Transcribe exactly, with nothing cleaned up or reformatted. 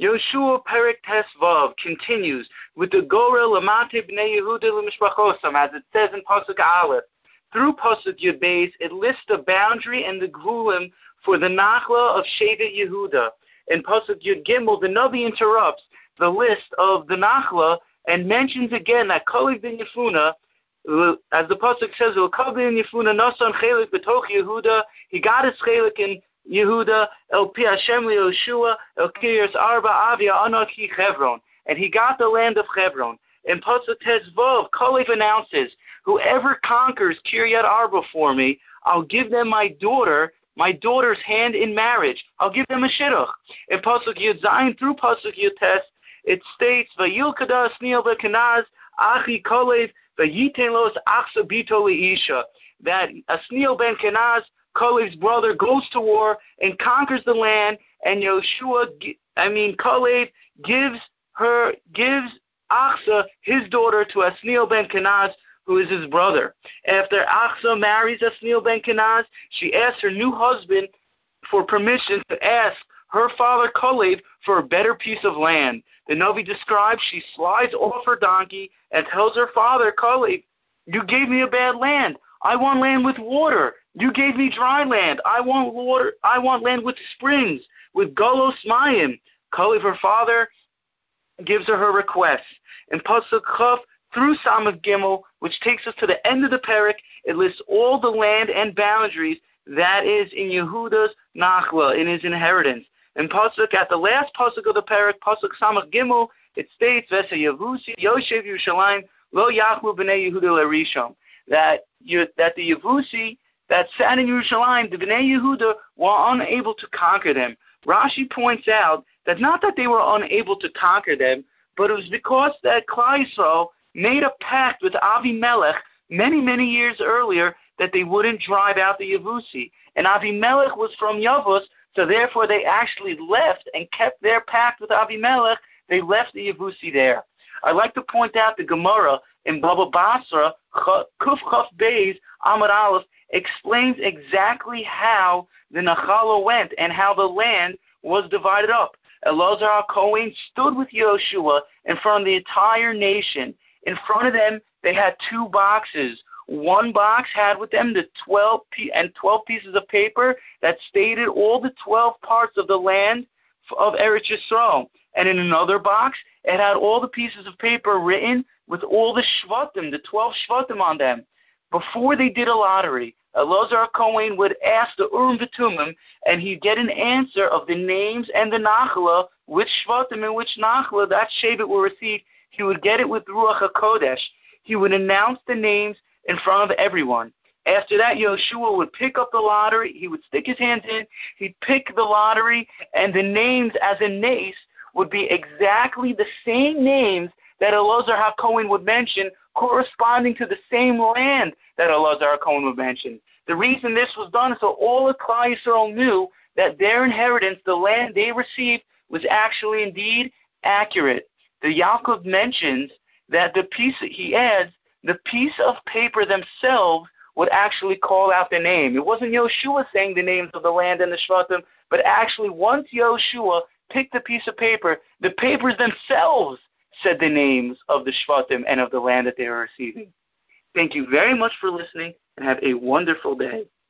Yoshua Perek Tesvav continues with the Gorah Lamate Bnei Yehuda L'Mishpachosam, as it says in Pasuk Aleph. Through Pasuk Yud Beis, it lists the boundary and the Gulim for the Nachla of Shevet Yehuda. In Pasuk Yud Gimel, the Navi interrupts the list of the Nachla and mentions again that Kalev ben Yefuna, as the Pasuk says, Kalev ben Yefuna Nasan Chelik B'toch Yehuda, he got his Chelik in Yehuda, El Pi Hashem Yoshua, El Kiryas Arba Avia Anaki Chevron, and he got the land of Chevron. In Pasuk Tezvov, Kalev announces, whoever conquers Kiryat Arba for me, I'll give them my daughter, my daughter's hand in marriage. I'll give them a shidduch. In Pasuk Yud Zayin through Pasuk Yud Tes, it states, Vayilkada Snil Bekanaz Achi Kalev Vayiten Los Achsa Bito Leisha, that Asnil ben Kenaz, Kalev's brother, goes to war and conquers the land, and Yoshua, I mean Kalev, gives her, gives Achsa, his daughter, to Asnil ben Kenaz, who is his brother. After Achsa marries Asnil ben Kenaz, she asks her new husband for permission to ask her father Kalev for a better piece of land. The Navi describes she slides off her donkey and tells her father Kalev, you gave me a bad land. I want land with water. You gave me dry land. I want water. I want land with springs, with Golos Mayim. Kalev, her father, gives her her request. In Pasuk Chaf through Samach Gimel, which takes us to the end of the parak, it lists all the land and boundaries that is in Yehuda's Nachla, in his inheritance. In Pasuk, at the last Pasuk of the parak, Pasuk Samach Gimel, it states, Vesa Yevusi Yoshev Yerushalayim Lo Yachlu B'nei Yehuda L'Rishon, that you, that the Yevusi that sat in Yerushalayim, the B'nai Yehuda, were unable to conquer them. Rashi points out that not that they were unable to conquer them, but it was because that Klal Yisrael made a pact with Avimelech many, many years earlier that they wouldn't drive out the Yevusi. And Avimelech was from Yavus, so therefore they actually left and kept their pact with Avimelech. They left the Yevusi there. I'd like to point out the Gemara in Baba Basra, Kuf Chaf Beis, Amud Aleph, explains exactly how the Nachala went and how the land was divided up. Elazar HaKohen stood with Yoshua in front of the entire nation. In front of them, they had two boxes. One box had with them the twelve p- and twelve pieces of paper that stated all the twelve parts of the land of Eretz Yisrael. And in another box, it had all the pieces of paper written with all the Shvatim, the twelve Shvatim on them. Before they did a lottery, Elazar HaKohen would ask the Urim V'Tumim, and he'd get an answer of the names and the Nachla, which Shvatim and which Nachla that Shevet will receive. He would get it with Ruach HaKodesh. He would announce the names in front of everyone. After that, Yoshua would pick up the lottery. He would stick his hands in. He'd pick the lottery, and the names as a nace would be exactly the same names that Elazar HaKohen would mention, corresponding to the same land that Elazar HaKohen would mention. The reason this was done is so all of Klal Yisrael knew that their inheritance, the land they received, was actually indeed accurate. The Yaakov mentions that the piece, he adds, the piece of paper themselves would actually call out the name. It wasn't Yoshua saying the names of the land and the Shvatim, but actually once Yoshua picked the piece of paper, the papers themselves said the names of the Shvatim and of the land that they were receiving. Thank you very much for listening, and have a wonderful day.